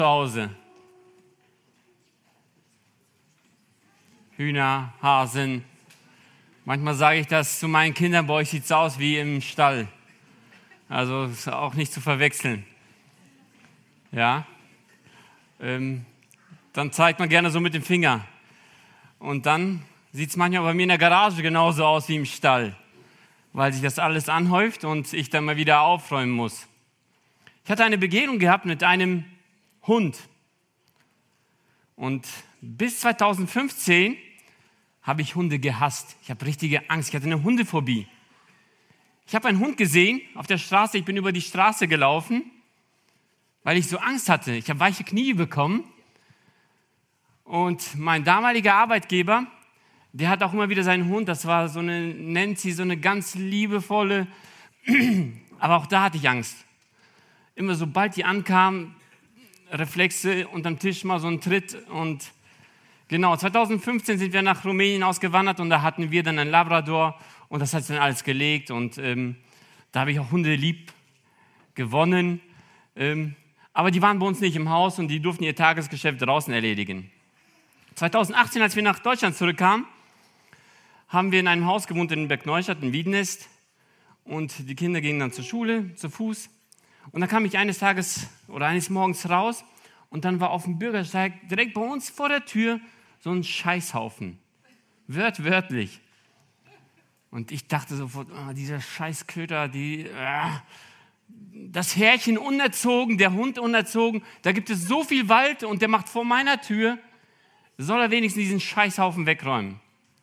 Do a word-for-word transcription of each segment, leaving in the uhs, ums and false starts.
zu Hause. Hühner, Hasen. Manchmal sage ich das zu meinen Kindern, bei euch sieht es aus wie im Stall. Also ist auch nicht zu verwechseln. Ja. Ähm, dann zeigt man gerne so mit dem Finger. Und dann sieht es manchmal bei mir in der Garage genauso aus wie im Stall, weil sich das alles anhäuft und ich dann mal wieder aufräumen muss. Ich hatte eine Begegnung gehabt mit einem Hund. Und bis zweitausendfünfzehn habe ich Hunde gehasst. Ich habe richtige Angst. Ich hatte eine Hundephobie. Ich habe einen Hund gesehen auf der Straße. Ich bin über die Straße gelaufen, weil ich so Angst hatte. Ich habe weiche Knie bekommen. Und mein damaliger Arbeitgeber, der hat auch immer wieder seinen Hund. Das war so eine Nancy, so eine ganz liebevolle. Aber auch da hatte ich Angst. Immer sobald die ankam, Reflexe unterm Tisch mal so ein Tritt. Und genau, zweitausendfünfzehn sind wir nach Rumänien ausgewandert und da hatten wir dann einen Labrador und das hat sich dann alles gelegt und ähm, da habe ich auch Hunde lieb gewonnen. Ähm, aber die waren bei uns nicht im Haus und die durften ihr Tagesgeschäft draußen erledigen. zweitausendachtzehn, als wir nach Deutschland zurückkamen, haben wir in einem Haus gewohnt in Bergneustadt, in Wiedenest und die Kinder gingen dann zur Schule, zu Fuß. Und dann kam ich eines Tages oder eines Morgens raus und dann war auf dem Bürgersteig direkt bei uns vor der Tür so ein Scheißhaufen. Wört, wörtlich. Und ich dachte sofort, oh, dieser Scheißköter, die, äh, das Härchen unerzogen, der Hund unerzogen, da gibt es so viel Wald und der macht vor meiner Tür, soll er wenigstens diesen Scheißhaufen wegräumen.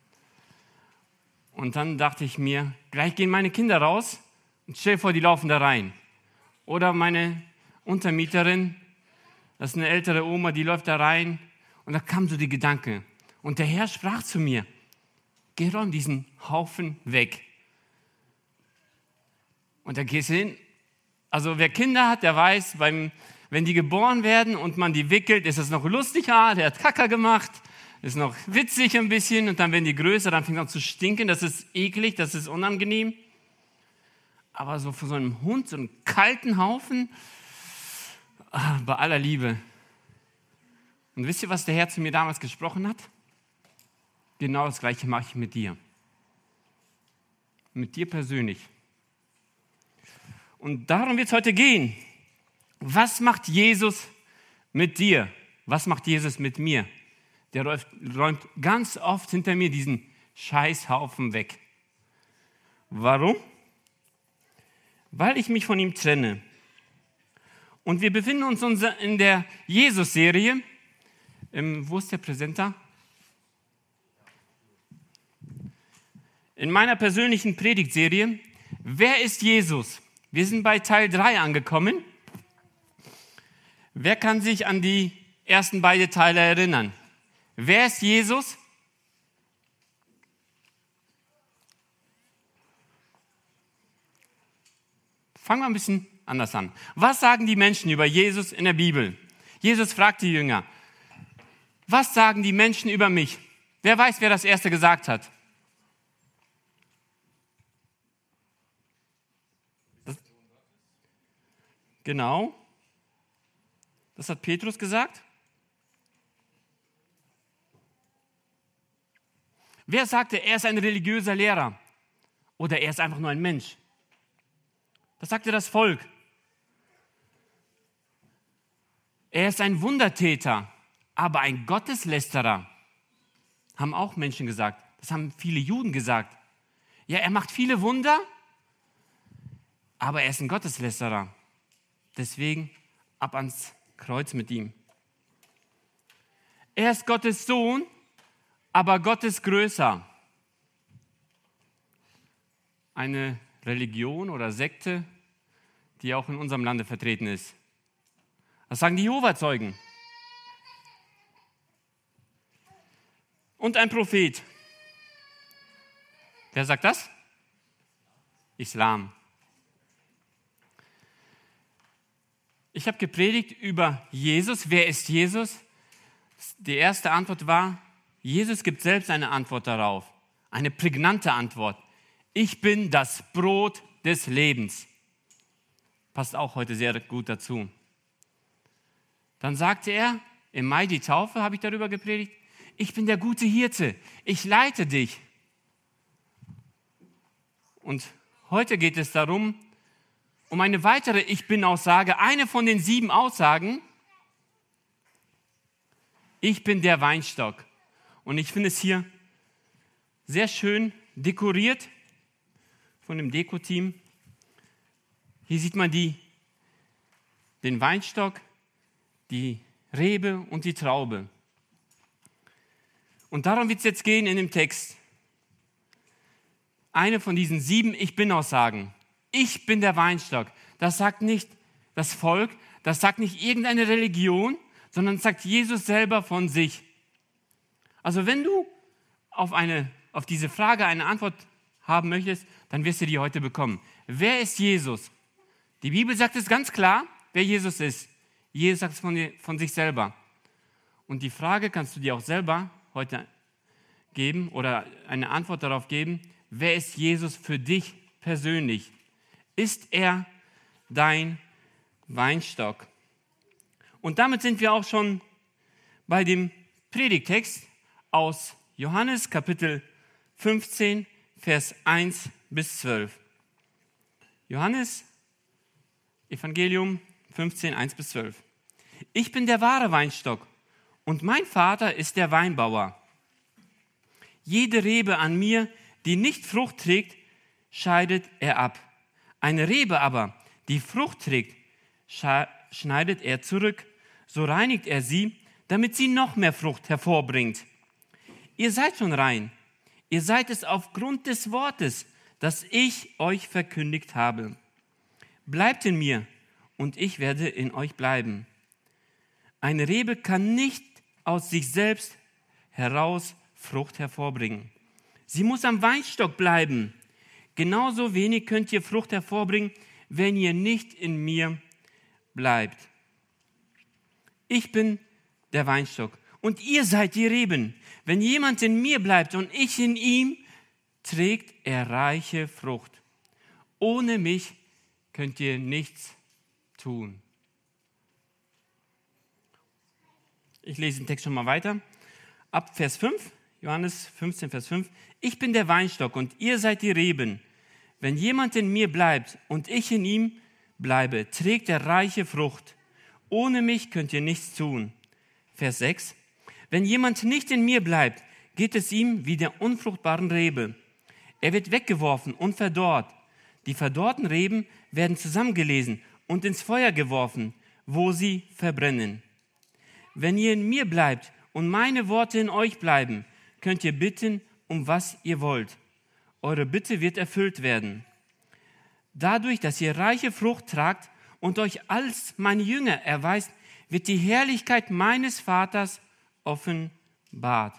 Und dann dachte ich mir, gleich gehen meine Kinder raus und stell dir vor, die laufen da rein. Oder meine Untermieterin, das ist eine ältere Oma, die läuft da rein. Und da kam so die Gedanke. Und der Herr sprach zu mir, geh räum diesen Haufen weg. Und da gehst du hin. Also wer Kinder hat, der weiß, beim, wenn die geboren werden und man die wickelt, ist das noch lustig. Ah, der hat Kacker gemacht. Ist noch witzig ein bisschen. Und dann werden die größer, dann fängt es an zu stinken. Das ist eklig, das ist unangenehm. Aber so von so einem Hund, so einen kalten Haufen, ah, bei aller Liebe. Und wisst ihr, was der Herr zu mir damals gesprochen hat? Genau das Gleiche mache ich mit dir. Mit dir persönlich. Und darum wird es heute gehen. Was macht Jesus mit dir? Was macht Jesus mit mir? Der räumt ganz oft hinter mir diesen Scheißhaufen weg. Warum? Weil ich mich von ihm trenne. Und wir befinden uns in der Jesus-Serie. Wo ist der Präsenter? In meiner persönlichen Predigtserie. Wer ist Jesus? Wir sind bei Teil drei angekommen. Wer kann sich an die ersten beiden Teile erinnern? Wer ist Jesus? Fangen wir ein bisschen anders an. Was sagen die Menschen über Jesus in der Bibel? Jesus fragt die Jünger, was sagen die Menschen über mich? Wer weiß, wer das Erste gesagt hat? Das, genau. Das hat Petrus gesagt. Wer sagte, er ist ein religiöser Lehrer? Oder er ist einfach nur ein Mensch? Das sagte das Volk. Er ist ein Wundertäter, aber ein Gotteslästerer, haben auch Menschen gesagt. Das haben viele Juden gesagt. Ja, er macht viele Wunder, aber er ist ein Gotteslästerer. Deswegen ab ans Kreuz mit ihm. Er ist Gottes Sohn, aber Gott ist größer. Eine Religion oder Sekte, die auch in unserem Lande vertreten ist. Das sagen die Jehova-Zeugen. Und ein Prophet. Wer sagt das? Islam. Ich habe gepredigt über Jesus. Wer ist Jesus? Die erste Antwort war, Jesus gibt selbst eine Antwort darauf. Eine prägnante Antwort. Ich bin das Brot des Lebens. Passt auch heute sehr gut dazu. Dann sagte er, im Mai die Taufe habe ich darüber gepredigt, ich bin der gute Hirte, ich leite dich. Und heute geht es darum, um eine weitere Ich-Bin-Aussage, eine von den sieben Aussagen. Ich bin der Weinstock. Und ich finde es hier sehr schön dekoriert von dem Deko-Team. Hier sieht man die, den Weinstock, die Rebe und die Traube. Und darum wird es jetzt gehen in dem Text. Eine von diesen sieben Ich-Bin-Aussagen. Ich bin der Weinstock. Das sagt nicht das Volk, das sagt nicht irgendeine Religion, sondern das sagt Jesus selber von sich. Also wenn du auf, eine, auf diese Frage eine Antwort haben möchtest, dann wirst du die heute bekommen. Wer ist Jesus? Die Bibel sagt es ganz klar, wer Jesus ist. Jesus sagt es von, von sich selber. Und die Frage kannst du dir auch selber heute geben oder eine Antwort darauf geben. Wer ist Jesus für dich persönlich? Ist er dein Weinstock? Und damit sind wir auch schon bei dem Predigtext aus Johannes Kapitel fünfzehn, Vers eins bis zwölf. Johannes Evangelium fünfzehn, eins bis zwölf. Ich bin der wahre Weinstock und mein Vater ist der Weinbauer. Jede Rebe an mir, die nicht Frucht trägt, scheidet er ab. Eine Rebe aber, die Frucht trägt, schneidet er zurück, so reinigt er sie, damit sie noch mehr Frucht hervorbringt. Ihr seid schon rein, ihr seid es aufgrund des Wortes, das ich euch verkündigt habe. Bleibt in mir und ich werde in euch bleiben. Eine Rebe kann nicht aus sich selbst heraus Frucht hervorbringen. Sie muss am Weinstock bleiben. Genauso wenig könnt ihr Frucht hervorbringen, wenn ihr nicht in mir bleibt. Ich bin der Weinstock und ihr seid die Reben. Wenn jemand in mir bleibt und ich in ihm, trägt er reiche Frucht. Ohne mich könnt ihr nichts tun. Ich lese den Text schon mal weiter. Ab Vers fünf, Johannes fünfzehn, Vers fünf. Ich bin der Weinstock und ihr seid die Reben. Wenn jemand in mir bleibt und ich in ihm bleibe, trägt er reiche Frucht. Ohne mich könnt ihr nichts tun. Vers sechs. Wenn jemand nicht in mir bleibt, geht es ihm wie der unfruchtbaren Rebe. Er wird weggeworfen und verdorrt. Die verdorrten Reben werden zusammengelesen und ins Feuer geworfen, wo sie verbrennen. Wenn ihr in mir bleibt und meine Worte in euch bleiben, könnt ihr bitten, um was ihr wollt. Eure Bitte wird erfüllt werden. Dadurch, dass ihr reiche Frucht tragt und euch als meine Jünger erweist, wird die Herrlichkeit meines Vaters offenbart.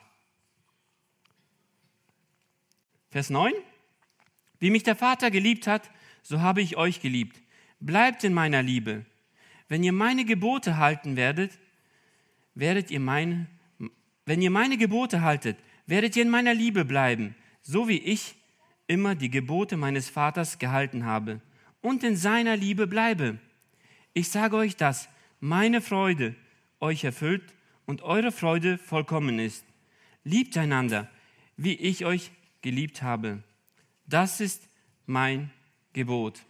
Vers neun. Wie mich der Vater geliebt hat, so habe ich euch geliebt. Bleibt in meiner Liebe. Wenn ihr meine Gebote halten werdet, werdet ihr meine, wenn ihr meine Gebote haltet, werdet ihr in meiner Liebe bleiben, so wie ich immer die Gebote meines Vaters gehalten habe und in seiner Liebe bleibe. Ich sage euch, dass meine Freude euch erfüllt und eure Freude vollkommen ist. Liebt einander, wie ich euch geliebt habe. Das ist mein Gebot.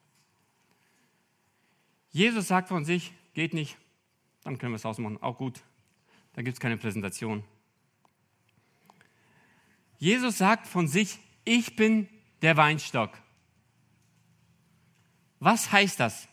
Jesus sagt von sich, geht nicht, dann können wir es ausmachen, auch gut, da gibt es keine Präsentation. Jesus sagt von sich, ich bin der Weinstock. Was heißt das?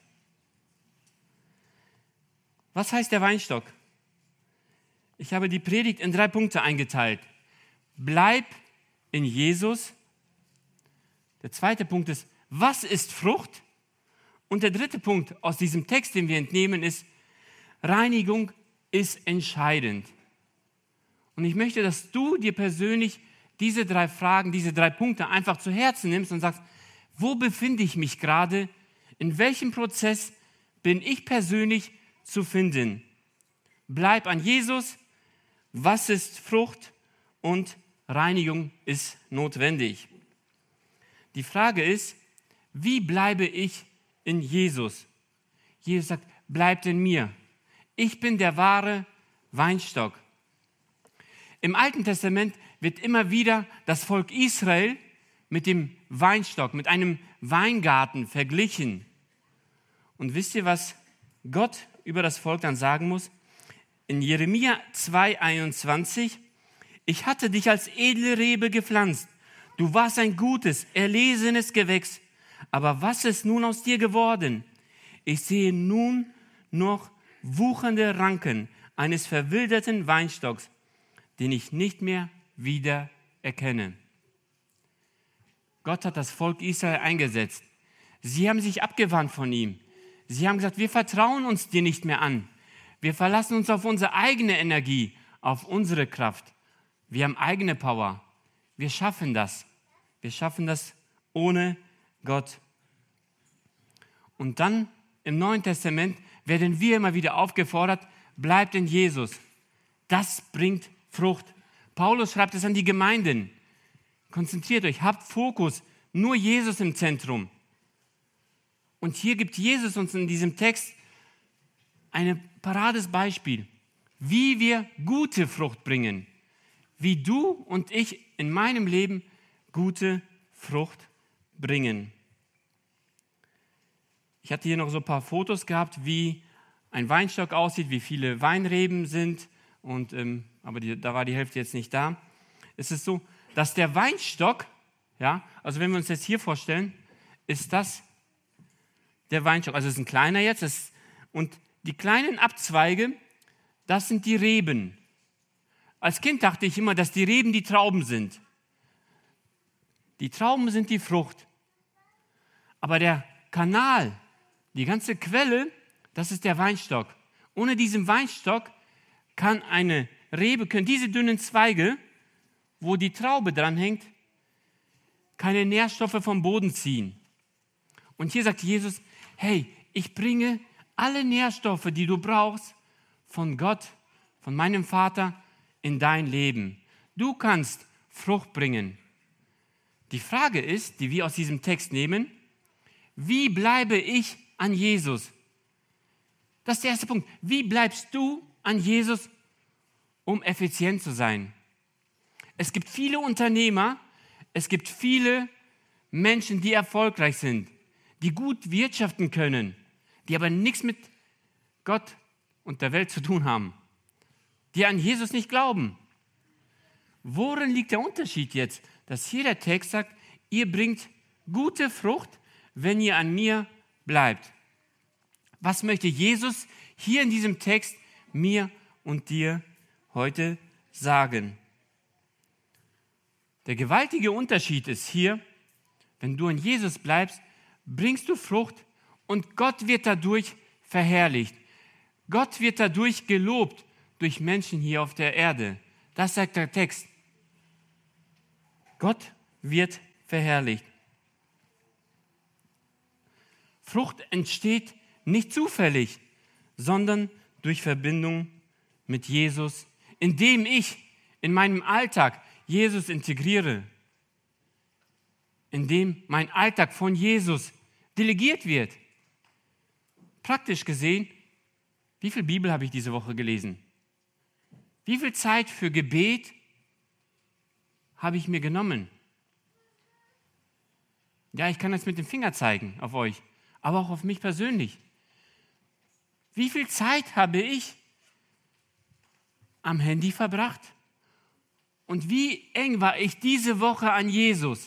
Was heißt der Weinstock? Ich habe die Predigt in drei Punkte eingeteilt. Bleib in Jesus. Der zweite Punkt ist, was ist Frucht? Und der dritte Punkt aus diesem Text, den wir entnehmen, ist, Reinigung ist entscheidend. Und ich möchte, dass du dir persönlich diese drei Fragen, diese drei Punkte einfach zu Herzen nimmst und sagst, wo befinde ich mich gerade? In welchem Prozess bin ich persönlich zu finden? Bleib an Jesus. Was ist Frucht? Und Reinigung ist notwendig. Die Frage ist, wie bleibe ich in Jesus? Jesus sagt, bleibt in mir. Ich bin der wahre Weinstock. Im Alten Testament wird immer wieder das Volk Israel mit dem Weinstock, mit einem Weingarten verglichen. Und wisst ihr, was Gott über das Volk dann sagen muss? In Jeremia zwei einundzwanzig: Ich hatte dich als edle Rebe gepflanzt. Du warst ein gutes, erlesenes Gewächs. Aber was ist nun aus dir geworden? Ich sehe nun noch wuchernde Ranken eines verwilderten Weinstocks, den ich nicht mehr wieder erkenne. Gott hat das Volk Israel eingesetzt. Sie haben sich abgewandt von ihm. Sie haben gesagt, wir vertrauen uns dir nicht mehr an. Wir verlassen uns auf unsere eigene Energie, auf unsere Kraft. Wir haben eigene Power. Wir schaffen das. Wir schaffen das ohne Gott. Und dann im Neuen Testament werden wir immer wieder aufgefordert, bleibt in Jesus. Das bringt Frucht. Paulus schreibt es an die Gemeinden. Konzentriert euch, habt Fokus, nur Jesus im Zentrum. Und hier gibt Jesus uns in diesem Text ein parades Beispiel, wie wir gute Frucht bringen. Wie du und ich in meinem Leben gute Frucht bringen. Ich hatte hier noch so ein paar Fotos gehabt, wie ein Weinstock aussieht, wie viele Weinreben sind. Und, ähm, aber die, da war die Hälfte jetzt nicht da. Es ist so, dass der Weinstock, ja, also wenn wir uns das hier vorstellen, ist das der Weinstock. Also es ist ein kleiner jetzt. Das, und die kleinen Abzweige, das sind die Reben. Als Kind dachte ich immer, dass die Reben die Trauben sind. Die Trauben sind die Frucht. Aber der Kanal, die ganze Quelle, das ist der Weinstock. Ohne diesen Weinstock kann eine Rebe, können diese dünnen Zweige, wo die Traube dranhängt, keine Nährstoffe vom Boden ziehen. Und hier sagt Jesus, hey, ich bringe alle Nährstoffe, die du brauchst, von Gott, von meinem Vater, in dein Leben. Du kannst Frucht bringen. Die Frage ist, die wir aus diesem Text nehmen, wie bleibe ich an Jesus? Das ist der erste Punkt. Wie bleibst du an Jesus, um effizient zu sein? Es gibt viele Unternehmer, es gibt viele Menschen, die erfolgreich sind, die gut wirtschaften können, die aber nichts mit Gott und der Welt zu tun haben, die an Jesus nicht glauben. Worin liegt der Unterschied jetzt, dass hier der Text sagt, ihr bringt gute Frucht, wenn ihr an mir bleibt? Was möchte Jesus hier in diesem Text mir und dir heute sagen? Der gewaltige Unterschied ist hier, wenn du an Jesus bleibst, bringst du Frucht und Gott wird dadurch verherrlicht. Gott wird dadurch gelobt durch Menschen hier auf der Erde. Das sagt der Text. Gott wird verherrlicht. Frucht entsteht nicht zufällig, sondern durch Verbindung mit Jesus, indem ich in meinem Alltag Jesus integriere, indem mein Alltag von Jesus delegiert wird. Praktisch gesehen, wie viel Bibel habe ich diese Woche gelesen? Wie viel Zeit für Gebet habe ich mir genommen? Ja, ich kann das mit dem Finger zeigen auf euch, aber auch auf mich persönlich. Wie viel Zeit habe ich am Handy verbracht? Und wie eng war ich diese Woche an Jesus?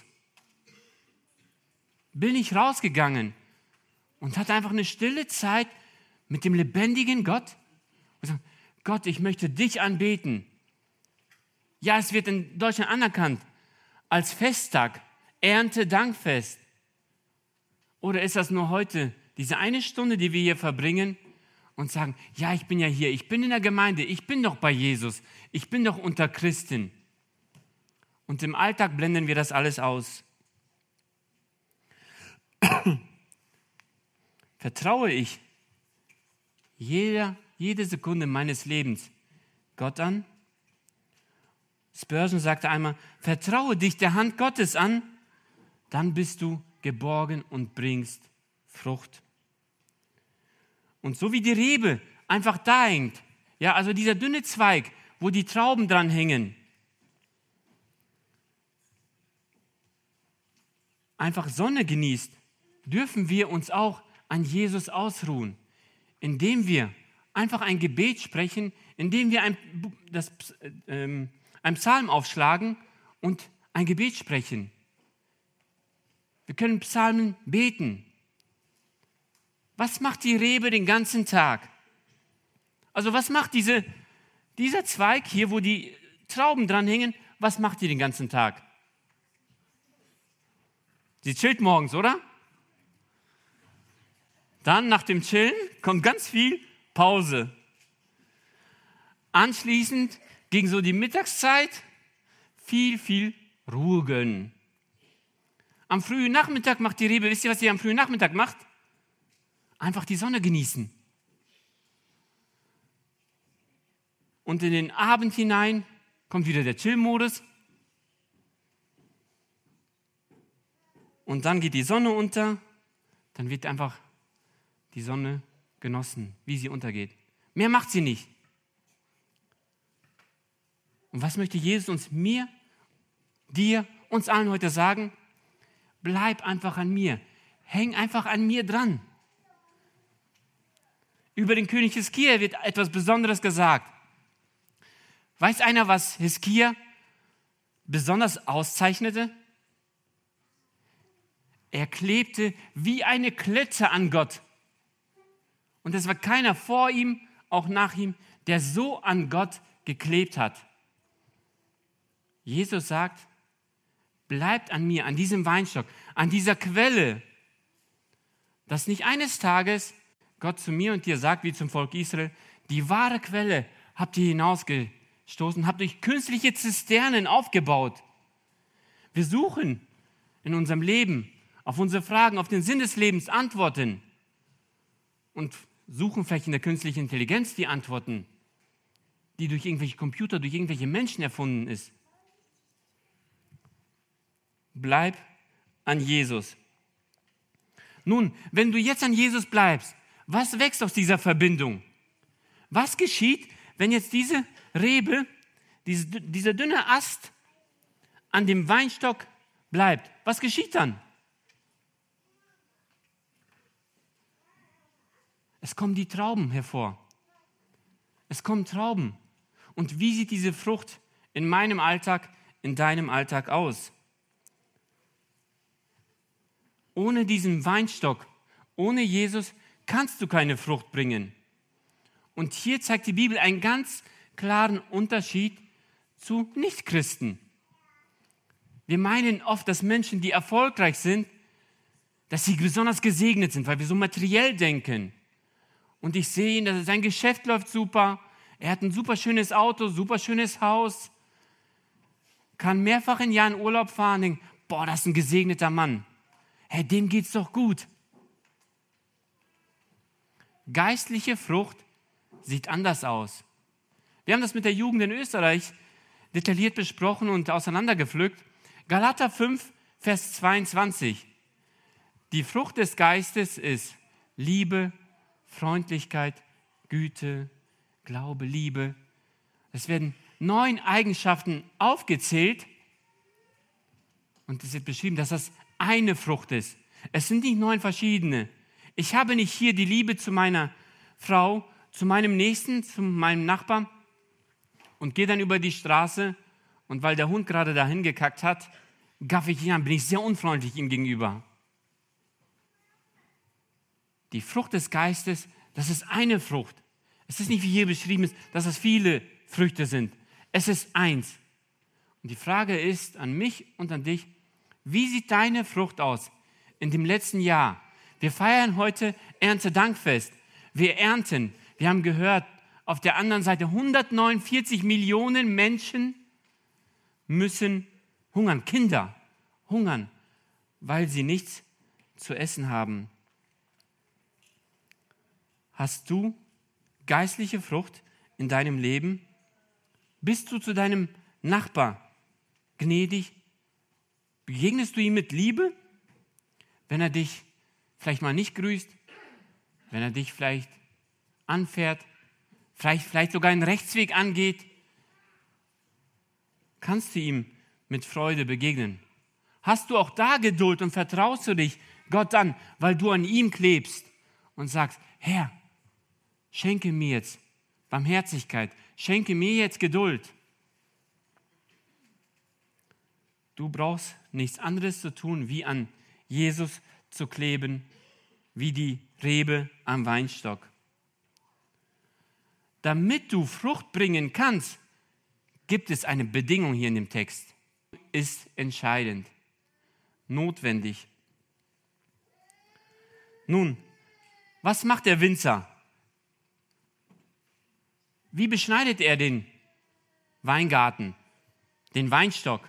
Bin ich rausgegangen und hatte einfach eine stille Zeit mit dem lebendigen Gott? Und sagen, Gott, ich möchte dich anbeten. Ja, es wird in Deutschland anerkannt als Festtag, Erntedankfest. Oder ist das nur heute, diese eine Stunde, die wir hier verbringen und sagen, ja, ich bin ja hier, ich bin in der Gemeinde, ich bin doch bei Jesus, ich bin doch unter Christen. Und im Alltag blenden wir das alles aus. Vertraue ich jeder, jede Sekunde meines Lebens Gott an? Spurgeon sagte einmal, vertraue dich der Hand Gottes an, dann bist du geborgen und bringst Frucht. Und so wie die Rebe einfach da hängt. Ja, also dieser dünne Zweig, wo die Trauben dran hängen. Einfach Sonne genießt, dürfen wir uns auch an Jesus ausruhen, indem wir einfach ein Gebet sprechen, indem wir ein, das, ähm, einen Psalm aufschlagen und ein Gebet sprechen. Wir können Psalmen beten. Was macht die Rebe den ganzen Tag? Also was macht diese, dieser Zweig hier, wo die Trauben dran hängen, was macht die den ganzen Tag? Sie chillt morgens, oder? Dann nach dem Chillen kommt ganz viel Pause. Anschließend gegen so die Mittagszeit viel, viel Ruhe gönnen. Am frühen Nachmittag macht die Rebe, wisst ihr, was sie am frühen Nachmittag macht? Einfach die Sonne genießen. Und in den Abend hinein kommt wieder der Chill-Modus. Und dann geht die Sonne unter, dann wird einfach die Sonne genossen, wie sie untergeht. Mehr macht sie nicht. Und was möchte Jesus uns, mir, dir, uns allen heute sagen? Bleib einfach an mir. Häng einfach an mir dran. Über den König Hiskia wird etwas Besonderes gesagt. Weiß einer, was Hiskia besonders auszeichnete? Er klebte wie eine Klette an Gott. Und es war keiner vor ihm, auch nach ihm, der so an Gott geklebt hat. Jesus sagt, bleibt an mir, an diesem Weinstock, an dieser Quelle, dass nicht eines Tages Gott zu mir und dir sagt, wie zum Volk Israel, die wahre Quelle habt ihr hinausgestoßen, habt euch künstliche Zisternen aufgebaut. Wir suchen in unserem Leben auf unsere Fragen, auf den Sinn des Lebens Antworten und suchen vielleicht in der künstlichen Intelligenz die Antworten, die durch irgendwelche Computer, durch irgendwelche Menschen erfunden ist. Bleib an Jesus. Nun, wenn du jetzt an Jesus bleibst, was wächst aus dieser Verbindung? Was geschieht, wenn jetzt diese Rebe, diese, dieser dünne Ast an dem Weinstock bleibt? Was geschieht dann? Es kommen die Trauben hervor. Es kommen Trauben. Und wie sieht diese Frucht in meinem Alltag, in deinem Alltag aus? Ohne diesen Weinstock, ohne Jesus kannst du keine Frucht bringen. Und hier zeigt die Bibel einen ganz klaren Unterschied zu Nichtchristen. Wir meinen oft, dass Menschen, die erfolgreich sind, dass sie besonders gesegnet sind, weil wir so materiell denken. Und ich sehe ihn, dass sein Geschäft läuft super, er hat ein super schönes Auto, super schönes Haus, kann mehrfach im Jahr in Urlaub fahren und denkt, boah, das ist ein gesegneter Mann. Hey, dem geht's doch gut. Geistliche Frucht sieht anders aus. Wir haben das mit der Jugend in Österreich detailliert besprochen und auseinandergepflückt. Galater fünf, Vers zweiundzwanzig. Die Frucht des Geistes ist Liebe, Freundlichkeit, Güte, Glaube, Liebe. Es werden neun Eigenschaften aufgezählt und es wird beschrieben, dass das eine Frucht ist. Es sind nicht neun verschiedene. Ich habe nicht hier die Liebe zu meiner Frau, zu meinem Nächsten, zu meinem Nachbarn und gehe dann über die Straße und weil der Hund gerade dahin gekackt hat, gaffe ich ihn an, bin ich sehr unfreundlich ihm gegenüber. Die Frucht des Geistes, das ist eine Frucht. Es ist nicht, wie hier beschrieben ist, dass es viele Früchte sind. Es ist eins. Und die Frage ist an mich und an dich, wie sieht deine Frucht aus in dem letzten Jahr? Wir feiern heute Erntedankfest. Wir ernten. Wir haben gehört, auf der anderen Seite hundertneunundvierzig Millionen Menschen müssen hungern. Kinder hungern, weil sie nichts zu essen haben. Hast du geistliche Frucht in deinem Leben? Bist du zu deinem Nachbar gnädig? Begegnest du ihm mit Liebe, wenn er dich vielleicht mal nicht grüßt, wenn er dich vielleicht anfährt, vielleicht, vielleicht sogar einen Rechtsweg angeht, kannst du ihm mit Freude begegnen. Hast du auch da Geduld und vertraust du dich Gott an, weil du an ihm klebst und sagst, Herr, schenke mir jetzt Barmherzigkeit, schenke mir jetzt Geduld. Du brauchst nichts anderes zu tun, wie an Jesus zu kleben, wie die Rebe am Weinstock. Damit du Frucht bringen kannst, gibt es eine Bedingung hier in dem Text. Ist entscheidend, notwendig. Nun, was macht der Winzer? Wie beschneidet er den Weingarten, den Weinstock?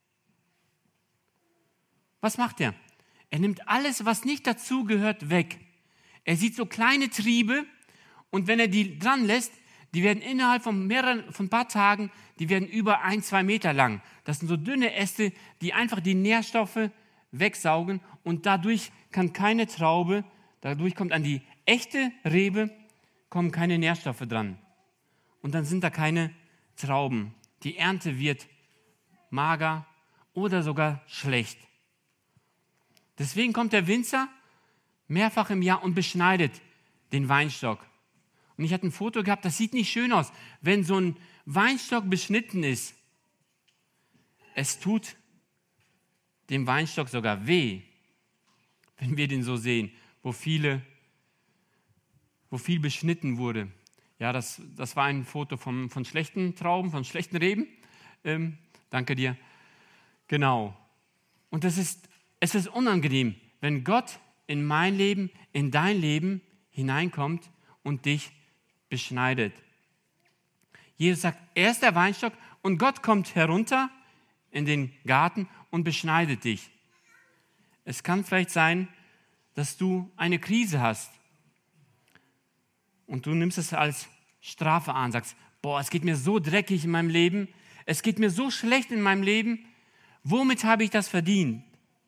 Was macht er? Er nimmt alles, was nicht dazugehört, weg. Er sieht so kleine Triebe und wenn er die dran lässt, die werden innerhalb von mehreren, von ein paar Tagen, die werden über ein, zwei Meter lang. Das sind so dünne Äste, die einfach die Nährstoffe wegsaugen und dadurch kann keine Traube, dadurch kommt an die echte Rebe, kommen keine Nährstoffe dran. Und dann sind da keine Trauben. Die Ernte wird mager oder sogar schlecht. Deswegen kommt der Winzer mehrfach im Jahr und beschneidet den Weinstock. Und ich hatte ein Foto gehabt, das sieht nicht schön aus, wenn so ein Weinstock beschnitten ist. Es tut dem Weinstock sogar weh, wenn wir den so sehen, wo viele, wo viel beschnitten wurde. Ja, das, das war ein Foto von, von schlechten Trauben, von schlechten Reben. Ähm, danke dir. Genau. Und das ist, es ist unangenehm, wenn Gott in mein Leben, in dein Leben hineinkommt und dich beschneidet. Jesus sagt, er ist der Weinstock und Gott kommt herunter in den Garten und beschneidet dich. Es kann vielleicht sein, dass du eine Krise hast und du nimmst es als Strafe an, sagst, boah, es geht mir so dreckig in meinem Leben, es geht mir so schlecht in meinem Leben, womit habe ich das verdient?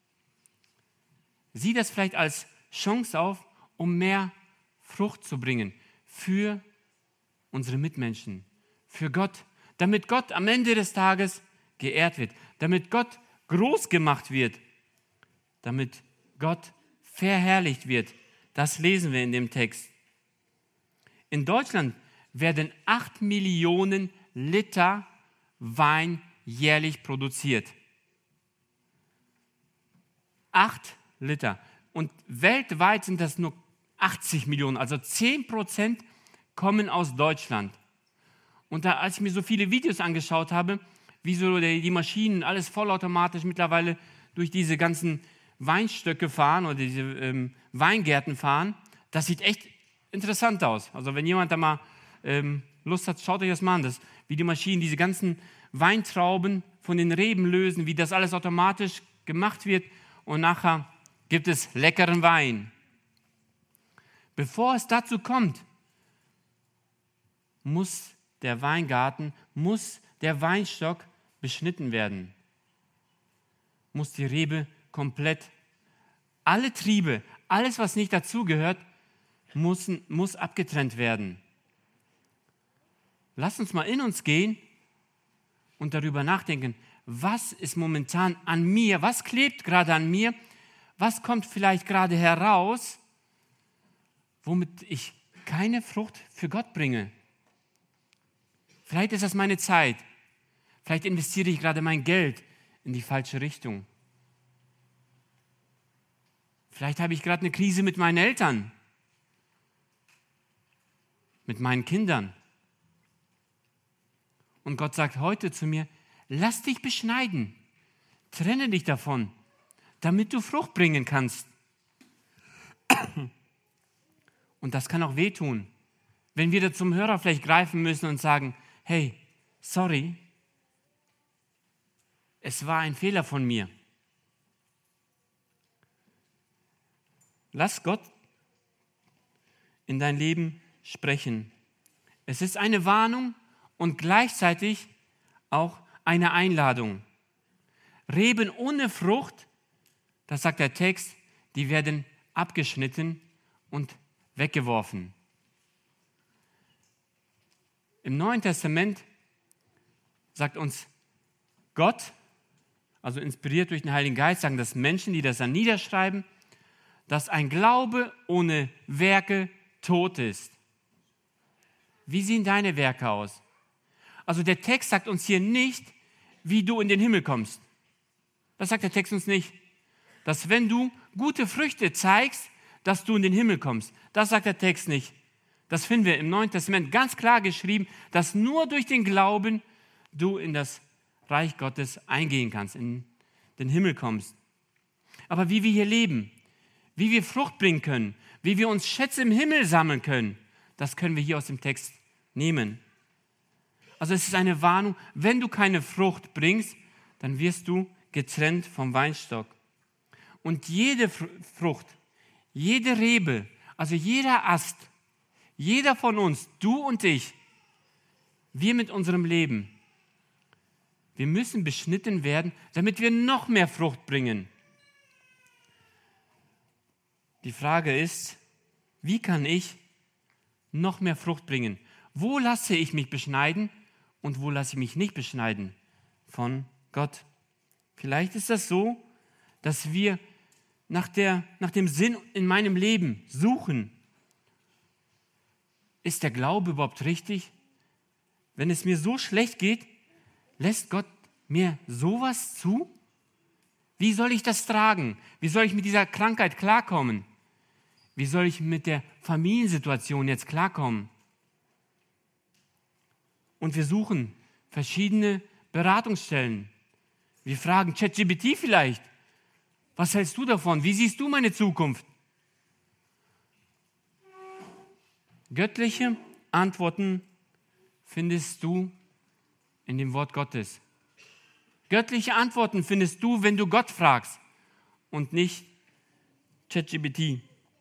Sieh das vielleicht als Chance auf, um mehr Frucht zu bringen für unsere Mitmenschen, für Gott, damit Gott am Ende des Tages geehrt wird, damit Gott groß gemacht wird, damit Gott verherrlicht wird. Das lesen wir in dem Text. In Deutschland werden acht Millionen Liter Wein jährlich produziert. Acht Liter. Und weltweit sind das nur achtzig Millionen, also zehn Prozent kommen aus Deutschland. Und da, als ich mir so viele Videos angeschaut habe, wie so die Maschinen, alles vollautomatisch mittlerweile durch diese ganzen Weinstöcke fahren oder diese ähm, Weingärten fahren, das sieht echt interessant aus. Also wenn jemand da mal ähm, Lust hat, schaut euch das mal an, das, wie die Maschinen diese ganzen Weintrauben von den Reben lösen, wie das alles automatisch gemacht wird und nachher gibt es leckeren Wein. Bevor es dazu kommt, muss der Weingarten, muss der Weinstock beschnitten werden. Muss die Rebe komplett, alle Triebe, alles, was nicht dazugehört, muss, muss abgetrennt werden. Lass uns mal in uns gehen und darüber nachdenken, was ist momentan an mir, was klebt gerade an mir, was kommt vielleicht gerade heraus, womit ich keine Frucht für Gott bringe. Vielleicht ist das meine Zeit. Vielleicht investiere ich gerade mein Geld in die falsche Richtung. Vielleicht habe ich gerade eine Krise mit meinen Eltern, mit meinen Kindern. Und Gott sagt heute zu mir, lass dich beschneiden, trenne dich davon, damit du Frucht bringen kannst. Und das kann auch wehtun, wenn wir da zum Hörer vielleicht greifen müssen und sagen, hey, sorry, es war ein Fehler von mir. Lass Gott in dein Leben sprechen. Es ist eine Warnung und gleichzeitig auch eine Einladung. Reben ohne Frucht, das sagt der Text, die werden abgeschnitten und weggeworfen. Im Neuen Testament sagt uns Gott, also inspiriert durch den Heiligen Geist, sagen das Menschen, die das dann niederschreiben, dass ein Glaube ohne Werke tot ist. Wie sehen deine Werke aus? Also der Text sagt uns hier nicht, wie du in den Himmel kommst. Das sagt der Text uns nicht. Dass wenn du gute Früchte zeigst, dass du in den Himmel kommst. Das sagt der Text nicht. Das finden wir im Neuen Testament ganz klar geschrieben, dass nur durch den Glauben du in das Reich Gottes eingehen kannst, in den Himmel kommst. Aber wie wir hier leben, wie wir Frucht bringen können, wie wir uns Schätze im Himmel sammeln können, das können wir hier aus dem Text nehmen. Also es ist eine Warnung, wenn du keine Frucht bringst, dann wirst du getrennt vom Weinstock. Und jede Frucht, jede Rebe, also jeder Ast, jeder von uns, du und ich, wir mit unserem Leben, wir müssen beschnitten werden, damit wir noch mehr Frucht bringen. Die Frage ist, wie kann ich noch mehr Frucht bringen? Wo lasse ich mich beschneiden und wo lasse ich mich nicht beschneiden von Gott? Vielleicht ist das so, dass wir nach, der, nach dem Sinn in meinem Leben suchen. Ist der Glaube überhaupt richtig? Wenn es mir so schlecht geht, lässt Gott mir sowas zu? Wie soll ich das tragen? Wie soll ich mit dieser Krankheit klarkommen? Wie soll ich mit der Familiensituation jetzt klarkommen? Und wir suchen verschiedene Beratungsstellen. Wir fragen ChatGPT vielleicht, was hältst du davon? Wie siehst du meine Zukunft? Göttliche Antworten findest du in dem Wort Gottes. Göttliche Antworten findest du, wenn du Gott fragst und nicht ChatGPT.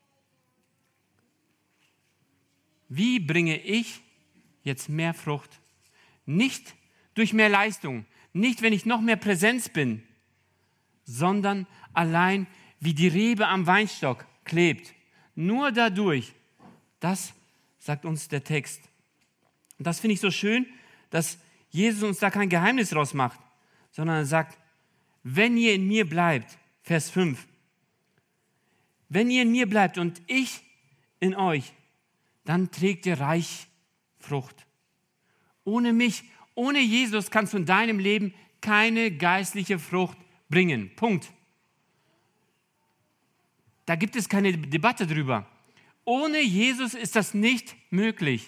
Wie bringe ich jetzt mehr Frucht? Nicht durch mehr Leistung, nicht wenn ich noch mehr Präsenz bin, sondern allein wie die Rebe am Weinstock klebt. Nur dadurch, das sagt uns der Text. Und das finde ich so schön, dass Jesus uns da kein Geheimnis draus macht, sondern er sagt, wenn ihr in mir bleibt, Vers fünf, wenn ihr in mir bleibt und ich in euch, dann trägt ihr reich Frucht. Ohne mich, ohne Jesus kannst du in deinem Leben keine geistliche Frucht bringen. Punkt. Da gibt es keine Debatte drüber. Ohne Jesus ist das nicht möglich.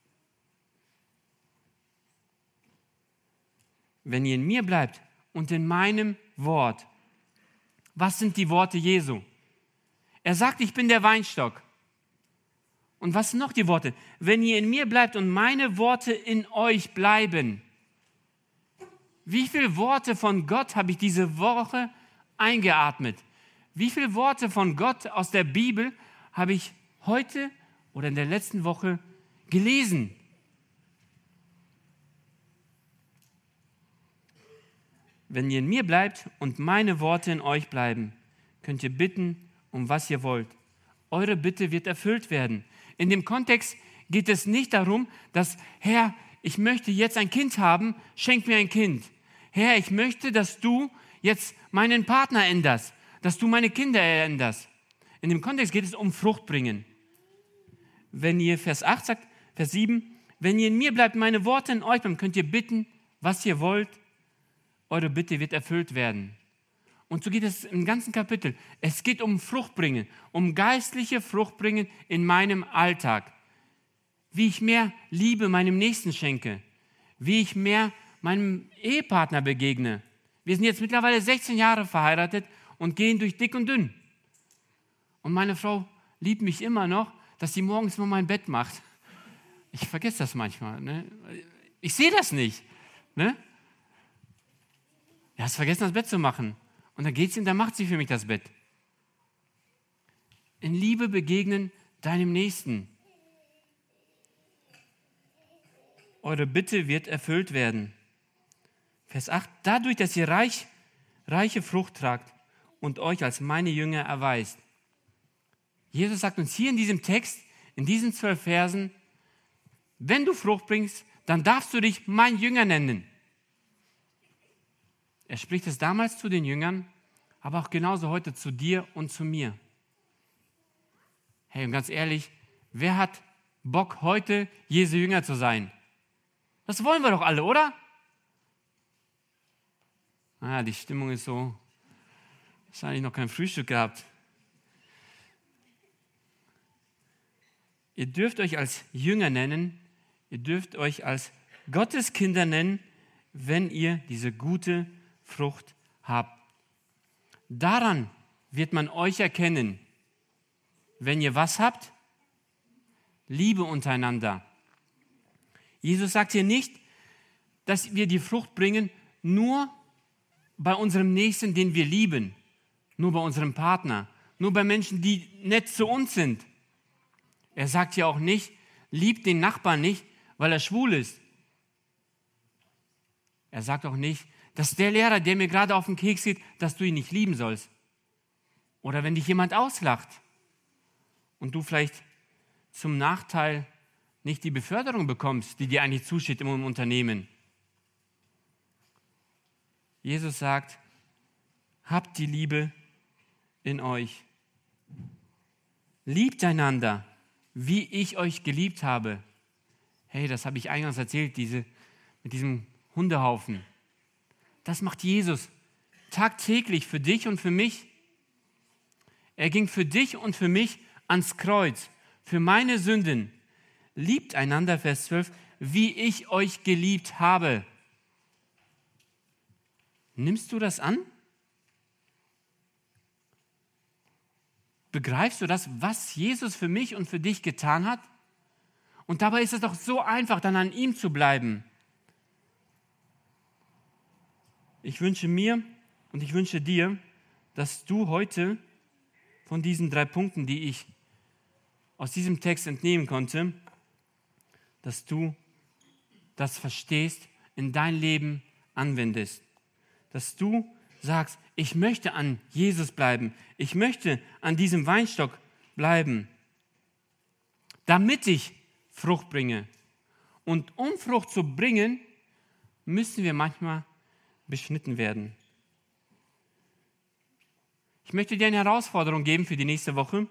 Wenn ihr in mir bleibt und in meinem Wort. Was sind die Worte Jesu? Er sagt, ich bin der Weinstock. Und was sind noch die Worte? Wenn ihr in mir bleibt und meine Worte in euch bleiben. Wie viele Worte von Gott habe ich diese Woche eingeatmet? Wie viele Worte von Gott aus der Bibel habe ich heute oder in der letzten Woche gelesen? Wenn ihr in mir bleibt und meine Worte in euch bleiben, könnt ihr bitten, um was ihr wollt. Eure Bitte wird erfüllt werden. In dem Kontext geht es nicht darum, dass, Herr, ich möchte jetzt ein Kind haben, schenk mir ein Kind. Herr, ich möchte, dass du jetzt meinen Partner änderst, dass du meine Kinder änderst. In dem Kontext geht es um Frucht bringen. Wenn ihr, Vers acht sagt, Vers sieben, wenn ihr in mir bleibt, meine Worte in euch, dann könnt ihr bitten, was ihr wollt, eure Bitte wird erfüllt werden. Und so geht es im ganzen Kapitel. Es geht um Frucht bringen, um geistliche Frucht bringen in meinem Alltag. Wie ich mehr Liebe meinem Nächsten schenke, wie ich mehr meinem Ehepartner begegne. Wir sind jetzt mittlerweile sechzehn Jahre verheiratet und gehen durch dick und dünn. Und meine Frau liebt mich immer noch, dass sie morgens mal mein Bett macht. Ich vergesse das manchmal. Ne? Ich sehe das nicht. Ne? Er hat vergessen, das Bett zu machen. Und dann geht sie und dann macht sie für mich das Bett. In Liebe begegnen deinem Nächsten. Eure Bitte wird erfüllt werden. Vers acht. Dadurch, dass ihr reich, reiche Frucht tragt und euch als meine Jünger erweist. Jesus sagt uns hier in diesem Text, in diesen zwölf Versen, wenn du Frucht bringst, dann darfst du dich mein Jünger nennen. Er spricht es damals zu den Jüngern, aber auch genauso heute zu dir und zu mir. Hey, und ganz ehrlich, wer hat Bock, heute Jesu Jünger zu sein? Das wollen wir doch alle, oder? Ah, die Stimmung ist so, wahrscheinlich noch kein Frühstück gehabt. Ihr dürft euch als Jünger nennen, ihr dürft euch als Gotteskinder nennen, wenn ihr diese gute Frucht habt. Daran wird man euch erkennen, wenn ihr was habt? Liebe untereinander. Jesus sagt hier nicht, dass wir die Frucht bringen, nur bei unserem Nächsten, den wir lieben, nur bei unserem Partner, nur bei Menschen, die nett zu uns sind. Er sagt ja auch nicht, liebt den Nachbarn nicht, weil er schwul ist. Er sagt auch nicht, dass der Lehrer, der mir gerade auf den Keks geht, dass du ihn nicht lieben sollst. Oder wenn dich jemand auslacht und du vielleicht zum Nachteil nicht die Beförderung bekommst, die dir eigentlich zusteht im Unternehmen. Jesus sagt, habt die Liebe in euch. Liebt einander, wie ich euch geliebt habe. Hey, das habe ich eingangs erzählt, diese, mit diesem Hundehaufen. Das macht Jesus tagtäglich für dich und für mich. Er ging für dich und für mich ans Kreuz, für meine Sünden. Liebt einander, Vers zwölf, wie ich euch geliebt habe. Nimmst du das an? Begreifst du das, was Jesus für mich und für dich getan hat? Und dabei ist es doch so einfach, dann an ihm zu bleiben. Ich wünsche mir und ich wünsche dir, dass du heute von diesen drei Punkten, die ich aus diesem Text entnehmen konnte, dass du das verstehst, in dein Leben anwendest. Dass du sagst, ich möchte an Jesus bleiben. Ich möchte an diesem Weinstock bleiben, damit ich Frucht bringe. Und um Frucht zu bringen, müssen wir manchmal beschnitten werden. Ich möchte dir eine Herausforderung geben für die nächste Woche.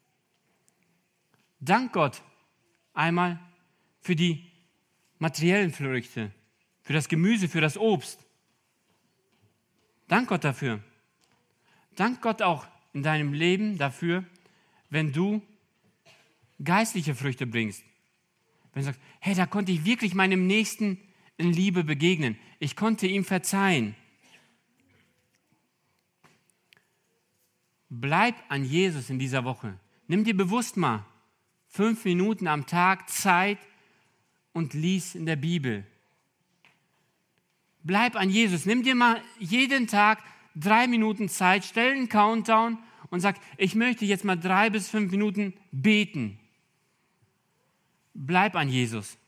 Dank Gott einmal für die materiellen Früchte, für das Gemüse, für das Obst. Dank Gott dafür. Dank Gott auch in deinem Leben dafür, wenn du geistliche Früchte bringst. Wenn du sagst, hey, da konnte ich wirklich meinem Nächsten in Liebe begegnen. Ich konnte ihm verzeihen. Bleib an Jesus in dieser Woche. Nimm dir bewusst mal fünf Minuten am Tag Zeit und lies in der Bibel. Bleib an Jesus. Nimm dir mal jeden Tag drei Minuten Zeit, stell einen Countdown und sag, ich möchte jetzt mal drei bis fünf Minuten beten. Bleib an Jesus.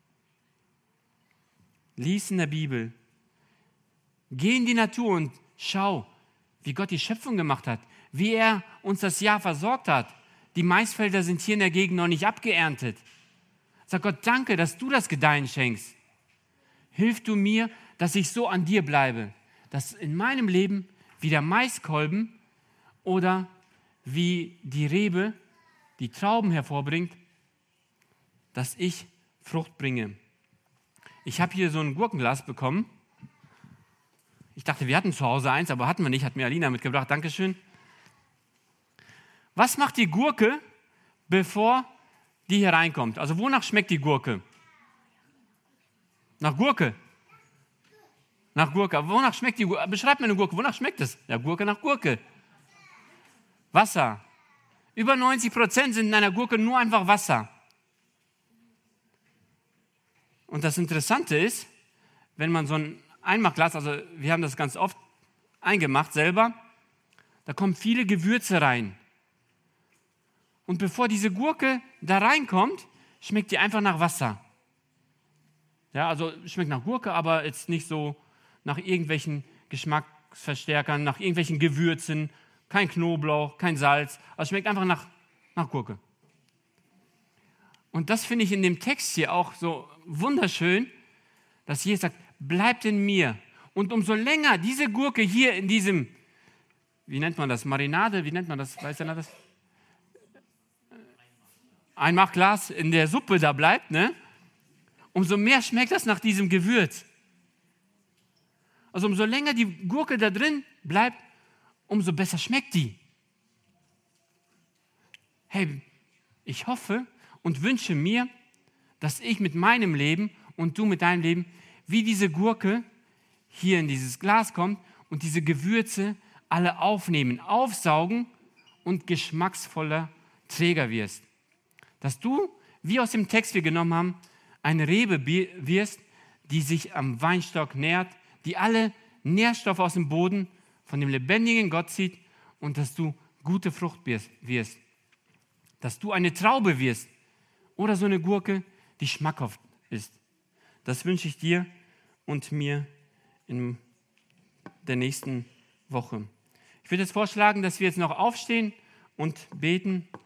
Lies in der Bibel. Geh in die Natur und schau, wie Gott die Schöpfung gemacht hat, wie er uns das Jahr versorgt hat. Die Maisfelder sind hier in der Gegend noch nicht abgeerntet. Sag Gott, danke, dass du das Gedeihen schenkst. Hilf du mir, dass ich so an dir bleibe, dass in meinem Leben wie der Maiskolben oder wie die Rebe die Trauben hervorbringt, dass ich Frucht bringe. Ich habe hier so ein Gurkenglas bekommen. Ich dachte, wir hatten zu Hause eins, aber hatten wir nicht, hat mir Alina mitgebracht. Dankeschön. Was macht die Gurke, bevor die hier reinkommt? Also wonach schmeckt die Gurke? Nach Gurke. Nach Gurke. Aber wonach schmeckt die Gurke? Beschreib mir eine Gurke. Wonach schmeckt es? Ja, Gurke nach Gurke. Wasser. Über neunzig Prozent sind in einer Gurke nur einfach Wasser. Und das Interessante ist, wenn man so ein Einmachglas, also wir haben das ganz oft eingemacht selber, da kommen viele Gewürze rein. Und bevor diese Gurke da reinkommt, schmeckt die einfach nach Wasser. Ja, also schmeckt nach Gurke, aber jetzt nicht so nach irgendwelchen Geschmacksverstärkern, nach irgendwelchen Gewürzen, kein Knoblauch, kein Salz. Also schmeckt einfach nach, nach Gurke. Und das finde ich in dem Text hier auch so wunderschön, dass Jesus sagt, bleibt in mir. Und umso länger diese Gurke hier in diesem, wie nennt man das, Marinade, wie nennt man das, weiß einer das? Einmachglas in der Suppe da bleibt, ne? Umso mehr schmeckt das nach diesem Gewürz. Also umso länger die Gurke da drin bleibt, umso besser schmeckt die. Hey, ich hoffe und wünsche mir, dass ich mit meinem Leben und du mit deinem Leben wie diese Gurke hier in dieses Glas kommt und diese Gewürze alle aufnehmen, aufsaugen und geschmacksvoller Träger wirst. Dass du, wie aus dem Text wir genommen haben, eine Rebe wirst, die sich am Weinstock nährt, die alle Nährstoffe aus dem Boden von dem lebendigen Gott zieht und dass du gute Frucht wirst. Dass du eine Traube wirst oder so eine Gurke, die schmackhaft ist. Das wünsche ich dir und mir in der nächsten Woche. Ich würde jetzt vorschlagen, dass wir jetzt noch aufstehen und beten.